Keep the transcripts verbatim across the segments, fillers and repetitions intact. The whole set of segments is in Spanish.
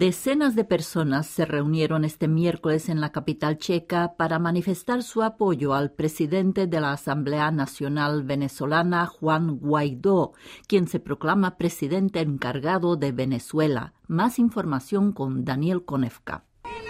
Decenas de personas se reunieron este miércoles en la capital checa para manifestar su apoyo al presidente de la Asamblea Nacional venezolana, Juan Guaidó, quien se proclama presidente encargado de Venezuela. Más información con Daniel Konevka.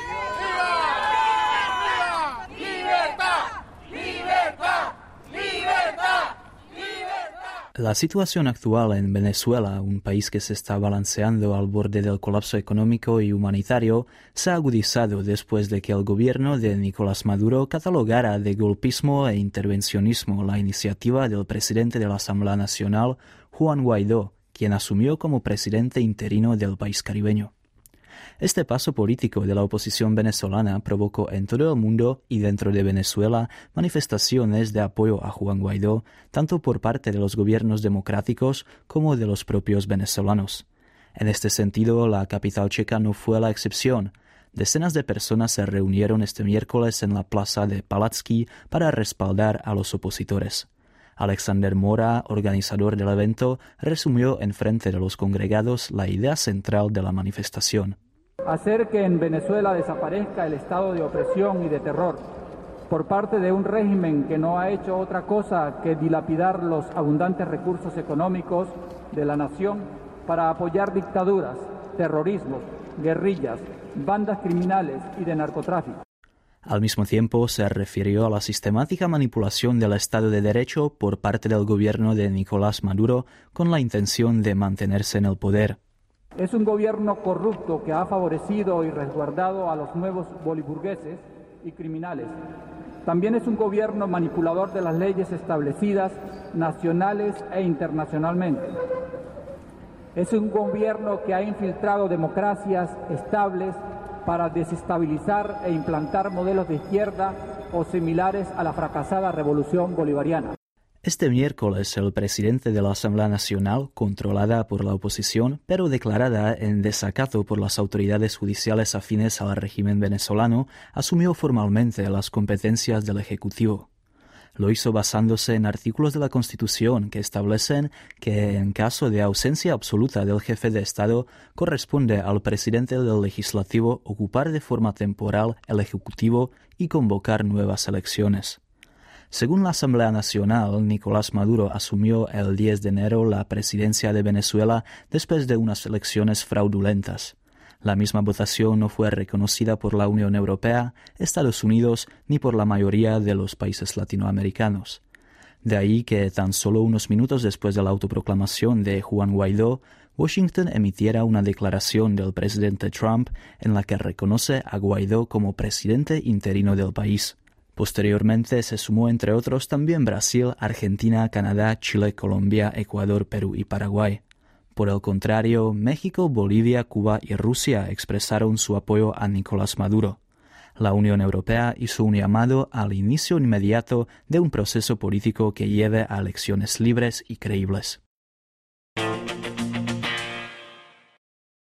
La situación actual en Venezuela, un país que se está balanceando al borde del colapso económico y humanitario, se ha agudizado después de que el gobierno de Nicolás Maduro catalogara de golpismo e intervencionismo la iniciativa del presidente de la Asamblea Nacional, Juan Guaidó, quien asumió como presidente interino del país caribeño. Este paso político de la oposición venezolana provocó en todo el mundo y dentro de Venezuela manifestaciones de apoyo a Juan Guaidó, tanto por parte de los gobiernos democráticos como de los propios venezolanos. En este sentido, la capital checa no fue la excepción. Decenas de personas se reunieron este miércoles en la plaza de Palacký para respaldar a los opositores. Alexander Mora, organizador del evento, resumió en frente de los congregados la idea central de la manifestación. Hacer que en Venezuela desaparezca el estado de opresión y de terror por parte de un régimen que no ha hecho otra cosa que dilapidar los abundantes recursos económicos de la nación para apoyar dictaduras, terrorismos, guerrillas, bandas criminales y de narcotráfico. Al mismo tiempo, se refirió a la sistemática manipulación del Estado de Derecho por parte del gobierno de Nicolás Maduro con la intención de mantenerse en el poder. Es un gobierno corrupto que ha favorecido y resguardado a los nuevos boliburgueses y criminales. También es un gobierno manipulador de las leyes establecidas nacionales e internacionalmente. Es un gobierno que ha infiltrado democracias estables para desestabilizar e implantar modelos de izquierda o similares a la fracasada revolución bolivariana. Este miércoles, el presidente de la Asamblea Nacional, controlada por la oposición, pero declarada en desacato por las autoridades judiciales afines al régimen venezolano, asumió formalmente las competencias del Ejecutivo. Lo hizo basándose en artículos de la Constitución que establecen que, en caso de ausencia absoluta del jefe de Estado, corresponde al presidente del Legislativo ocupar de forma temporal el Ejecutivo y convocar nuevas elecciones. Según la Asamblea Nacional, Nicolás Maduro asumió el diez de enero la presidencia de Venezuela después de unas elecciones fraudulentas. La misma votación no fue reconocida por la Unión Europea, Estados Unidos ni por la mayoría de los países latinoamericanos. De ahí que tan solo unos minutos después de la autoproclamación de Juan Guaidó, Washington emitiera una declaración del presidente Trump en la que reconoce a Guaidó como presidente interino del país. Posteriormente se sumó entre otros también Brasil, Argentina, Canadá, Chile, Colombia, Ecuador, Perú y Paraguay. Por el contrario, México, Bolivia, Cuba y Rusia expresaron su apoyo a Nicolás Maduro. La Unión Europea hizo un llamado al inicio inmediato de un proceso político que lleve a elecciones libres y creíbles.